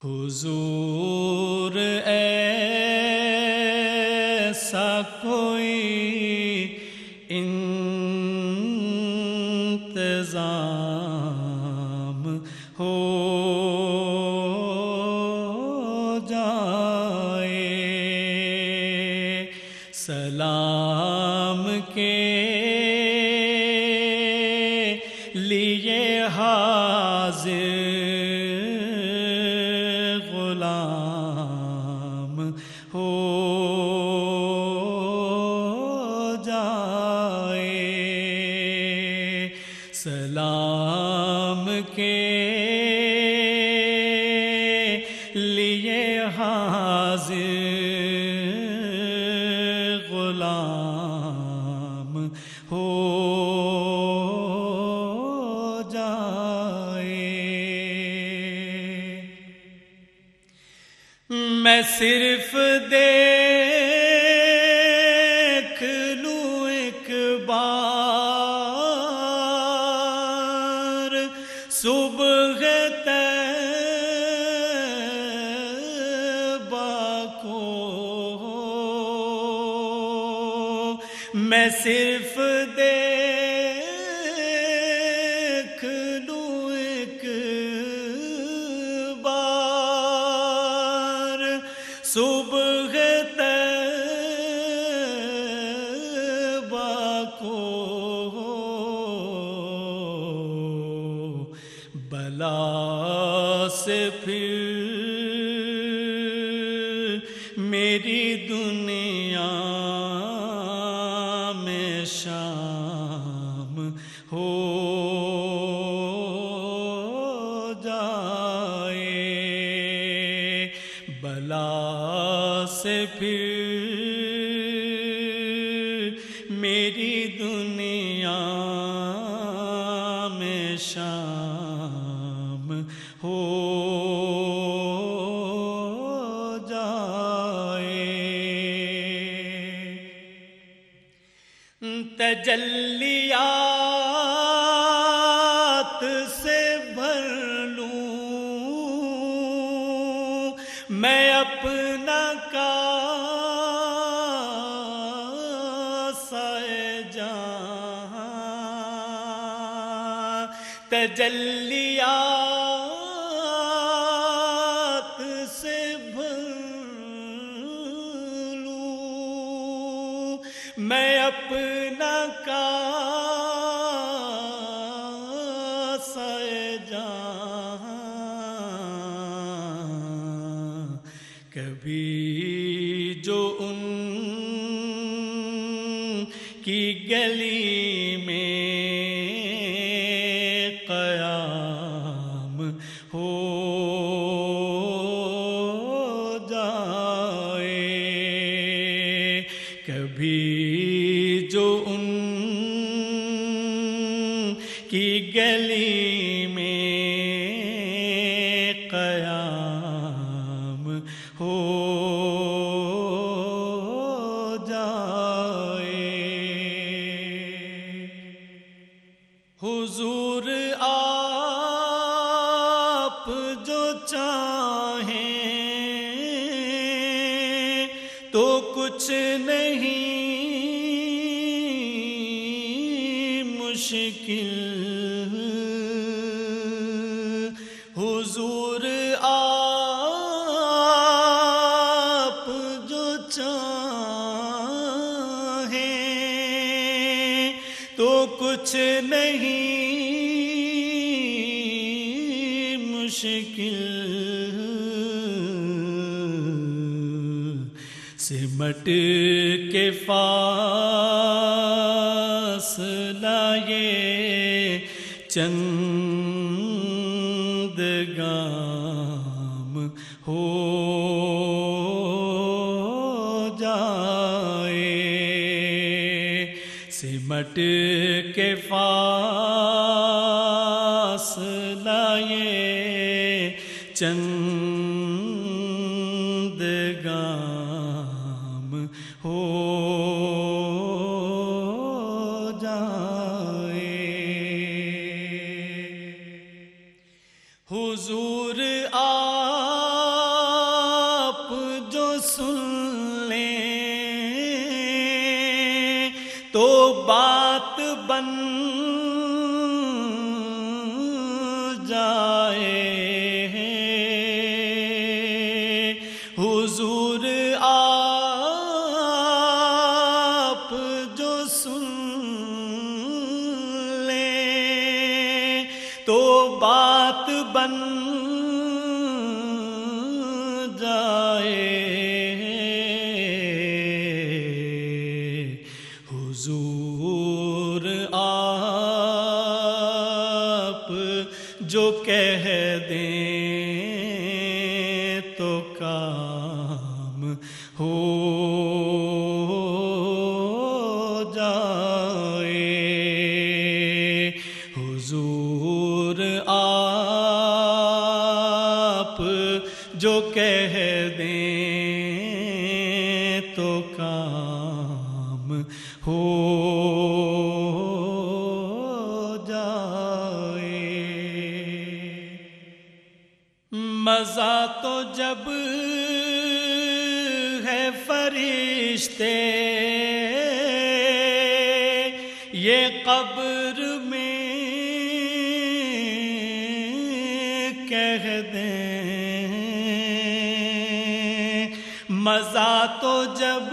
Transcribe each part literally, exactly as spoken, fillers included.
حضور ایسا کوئی انتظام ہو جائے، سلام کے لیے حاضر غلام ہو جائے، سلام کے لیے حاضر غلام ہو میں صرف دیکھ لوں ایک بار صبح طیبہ کو، میں صرف دیکھ لوں ایک صبح طیبہ کو، بلا سے پھر میری دنیا میں شام ہو جائے، بلا سے پھر میری دنیا میں شام ہو جائے، تجلیات سے بھر لوں میں اپنا کاسہ جہاں، تجلیات سے بھر لوں میں اپنا کاسہ جہاں، کبھی جو ان کی گلی میں قیام ہو جائے، کبھی جو ان کی گلی میں قیام ہو جائے، حضور آپ جو چاہیں تو کچھ نہیں مشکل، حضور آپ جو چاہیں تو کچھ نہیں مشکل، سمٹ کے فاصلہ یہ چند گام ہو جائے، سمٹ کے فاصلہ یہ چند گام ہو جائے، حضور آ تو بات بن جائے حضور آپ جو سن لیں تو بات بن جائے حضور آپ جو کہہ دیں تو کام ہو جائے حضور آپ جو کہہ دیں تو کام ہو جائے مزہ تو جب ہے فرشتے یہ قبر میں کہہ دیں مزہ تو جب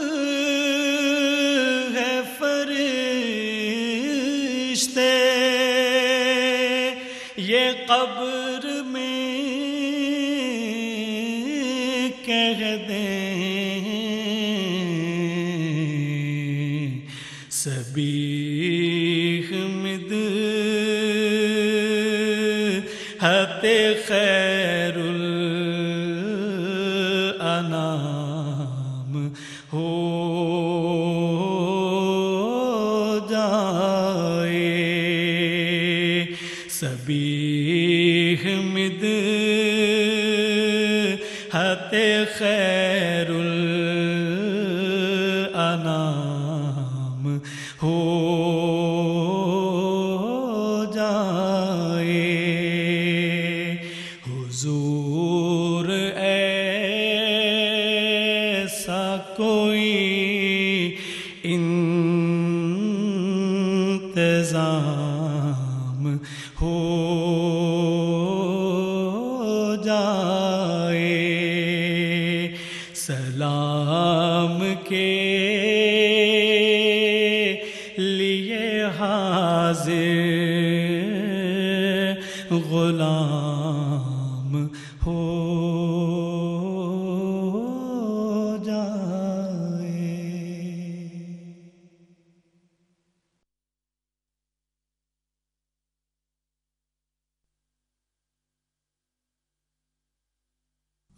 ہے فرشتے یہ قبر میں کہہ دیں سبیح مدحت خیر الانام ہو جائے سبیح مدحت خیر الانام ہو جائے حضور ایسا کوئی انتظام ہو جائے سلام کے